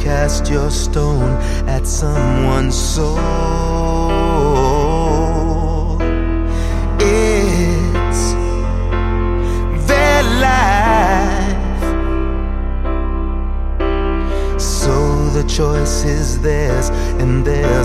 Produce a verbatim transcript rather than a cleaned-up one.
cast your stone at someone's soul. It's their life, so the choice is theirs, and their